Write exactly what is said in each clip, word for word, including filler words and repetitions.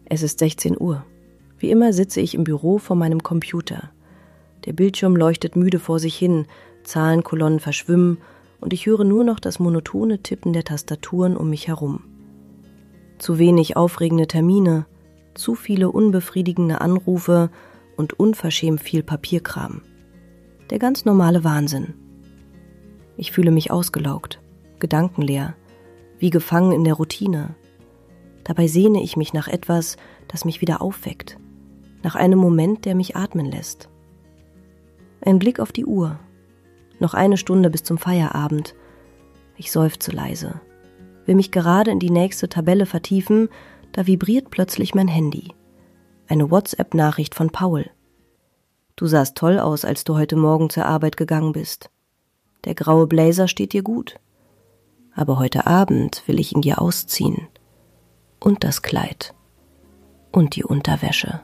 Es ist sechzehn Uhr. Wie immer sitze ich im Büro vor meinem Computer. Der Bildschirm leuchtet müde vor sich hin, Zahlenkolonnen verschwimmen und ich höre nur noch das monotone Tippen der Tastaturen um mich herum. Zu wenig aufregende Termine, zu viele unbefriedigende Anrufe und unverschämt viel Papierkram. Der ganz normale Wahnsinn. Ich fühle mich ausgelaugt, gedankenleer, wie gefangen in der Routine. Dabei sehne ich mich nach etwas, das mich wieder aufweckt, nach einem Moment, der mich atmen lässt. Ein Blick auf die Uhr. Noch eine Stunde bis zum Feierabend. Ich seufze leise, will mich gerade in die nächste Tabelle vertiefen, da vibriert plötzlich mein Handy. Eine WhatsApp-Nachricht von Paul. Du sahst toll aus, als du heute Morgen zur Arbeit gegangen bist. Der graue Blazer steht dir gut. Aber heute Abend will ich ihn dir ausziehen. Und das Kleid. Und die Unterwäsche.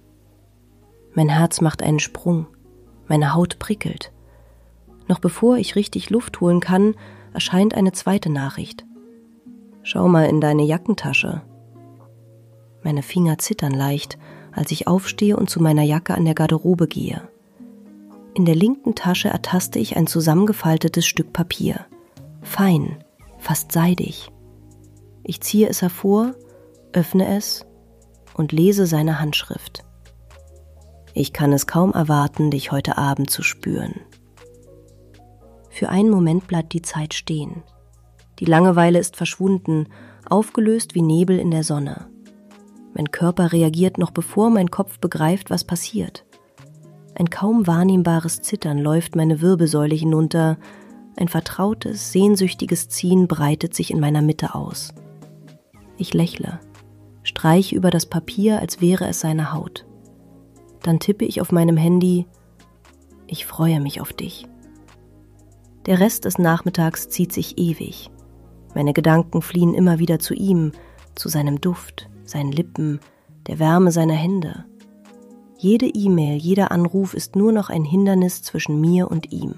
Mein Herz macht einen Sprung. Meine Haut prickelt. Noch bevor ich richtig Luft holen kann, erscheint eine zweite Nachricht. Schau mal in deine Jackentasche. Meine Finger zittern leicht, als ich aufstehe und zu meiner Jacke an der Garderobe gehe. In der linken Tasche ertaste ich ein zusammengefaltetes Stück Papier. Fein, fast seidig. Ich ziehe es hervor, öffne es und lese seine Handschrift. Ich kann es kaum erwarten, dich heute Abend zu spüren. Für einen Moment bleibt die Zeit stehen. Die Langeweile ist verschwunden, aufgelöst wie Nebel in der Sonne. Mein Körper reagiert noch bevor mein Kopf begreift, was passiert. Ein kaum wahrnehmbares Zittern läuft meine Wirbelsäule hinunter, ein vertrautes, sehnsüchtiges Ziehen breitet sich in meiner Mitte aus. Ich lächle, streiche über das Papier, als wäre es seine Haut. Dann tippe ich auf meinem Handy, ich freue mich auf dich. Der Rest des Nachmittags zieht sich ewig. Meine Gedanken fliehen immer wieder zu ihm, zu seinem Duft, seinen Lippen, der Wärme seiner Hände. Jede E-Mail, jeder Anruf ist nur noch ein Hindernis zwischen mir und ihm.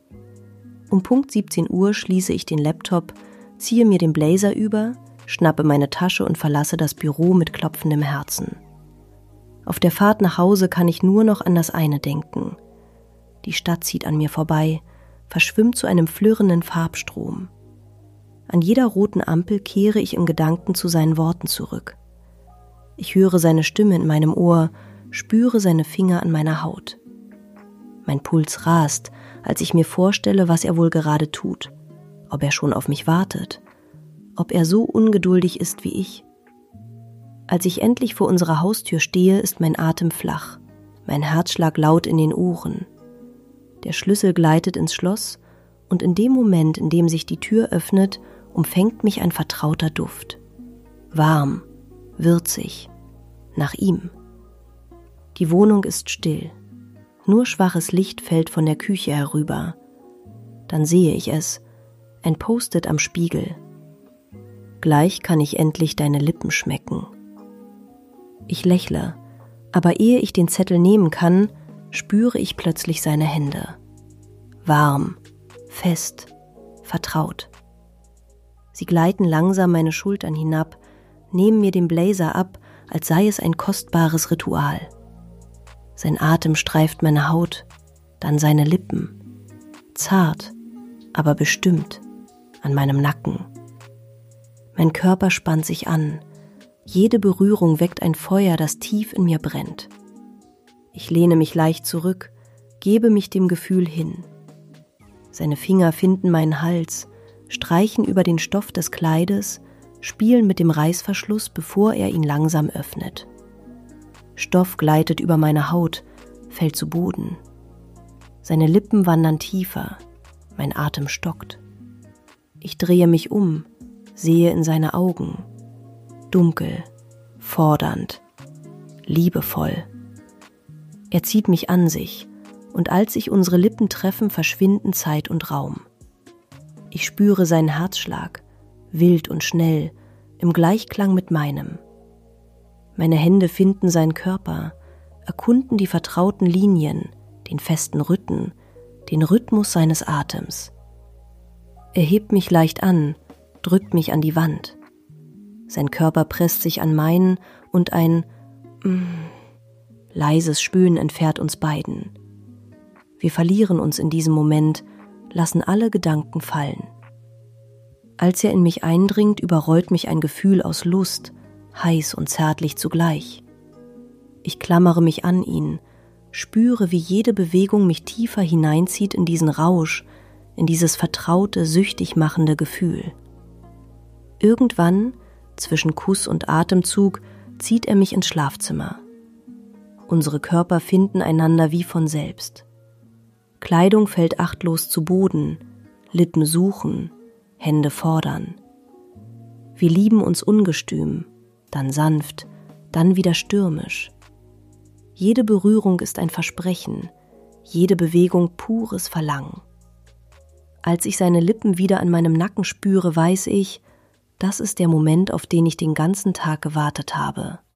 Um Punkt siebzehn Uhr schließe ich den Laptop, ziehe mir den Blazer über, schnappe meine Tasche und verlasse das Büro mit klopfendem Herzen. Auf der Fahrt nach Hause kann ich nur noch an das eine denken. Die Stadt zieht an mir vorbei, verschwimmt zu einem flirrenden Farbstrom. An jeder roten Ampel kehre ich in Gedanken zu seinen Worten zurück. Ich höre seine Stimme in meinem Ohr, spüre seine Finger an meiner Haut. Mein Puls rast, als ich mir vorstelle, was er wohl gerade tut, ob er schon auf mich wartet, ob er so ungeduldig ist wie ich. Als ich endlich vor unserer Haustür stehe, ist mein Atem flach, mein Herzschlag laut in den Ohren. Der Schlüssel gleitet ins Schloss und in dem Moment, in dem sich die Tür öffnet, umfängt mich ein vertrauter Duft. Warm, würzig, nach ihm. Die Wohnung ist still. Nur schwaches Licht fällt von der Küche herüber. Dann sehe ich es, ein Post-it am Spiegel. Gleich kann ich endlich deine Lippen schmecken. Ich lächle, aber ehe ich den Zettel nehmen kann, spüre ich plötzlich seine Hände. Warm, fest, vertraut. Sie gleiten langsam meine Schultern hinab, nehmen mir den Blazer ab, als sei es ein kostbares Ritual. Sein Atem streift meine Haut, dann seine Lippen. Zart, aber bestimmt, an meinem Nacken. Mein Körper spannt sich an. Jede Berührung weckt ein Feuer, das tief in mir brennt. Ich lehne mich leicht zurück, gebe mich dem Gefühl hin. Seine Finger finden meinen Hals, streichen über den Stoff des Kleides, spielen mit dem Reißverschluss, bevor er ihn langsam öffnet. Stoff gleitet über meine Haut, fällt zu Boden. Seine Lippen wandern tiefer, mein Atem stockt. Ich drehe mich um, sehe in seine Augen. Dunkel, fordernd, liebevoll. Er zieht mich an sich, und als sich unsere Lippen treffen, verschwinden Zeit und Raum. Ich spüre seinen Herzschlag, wild und schnell, im Gleichklang mit meinem. Meine Hände finden seinen Körper, erkunden die vertrauten Linien, den festen Rücken, den Rhythmus seines Atems. Er hebt mich leicht an, drückt mich an die Wand. Sein Körper presst sich an meinen und ein mm, leises Stöhnen entfährt uns beiden. Wir verlieren uns in diesem Moment, lassen alle Gedanken fallen. Als er in mich eindringt, überrollt mich ein Gefühl aus Lust, heiß und zärtlich zugleich. Ich klammere mich an ihn, spüre, wie jede Bewegung mich tiefer hineinzieht in diesen Rausch, in dieses vertraute, süchtig machende Gefühl. Irgendwann, zwischen Kuss und Atemzug, zieht er mich ins Schlafzimmer. Unsere Körper finden einander wie von selbst. Kleidung fällt achtlos zu Boden, Lippen suchen, Hände fordern. Wir lieben uns ungestüm, dann sanft, dann wieder stürmisch. Jede Berührung ist ein Versprechen, jede Bewegung pures Verlangen. Als ich seine Lippen wieder an meinem Nacken spüre, weiß ich, das ist der Moment, auf den ich den ganzen Tag gewartet habe.